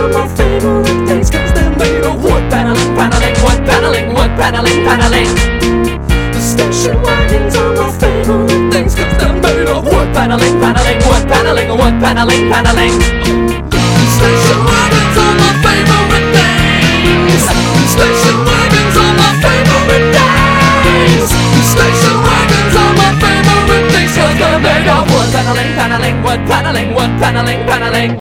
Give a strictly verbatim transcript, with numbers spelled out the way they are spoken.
are my favorite things, cause they're made of wood. Paneling, paneling, wood, paneling, wood, paneling, paneling. The station wagons are my favorite things, cause they're made of wood. Paneling, paneling, wood, paneling, wood, paneling, paneling. The station wagons are my favorite things. The station wagons are my favorite things. The station wagons are my favorite things, cause they're made of wood. Paneling, paneling, wood, paneling, wood, paneling, paneling.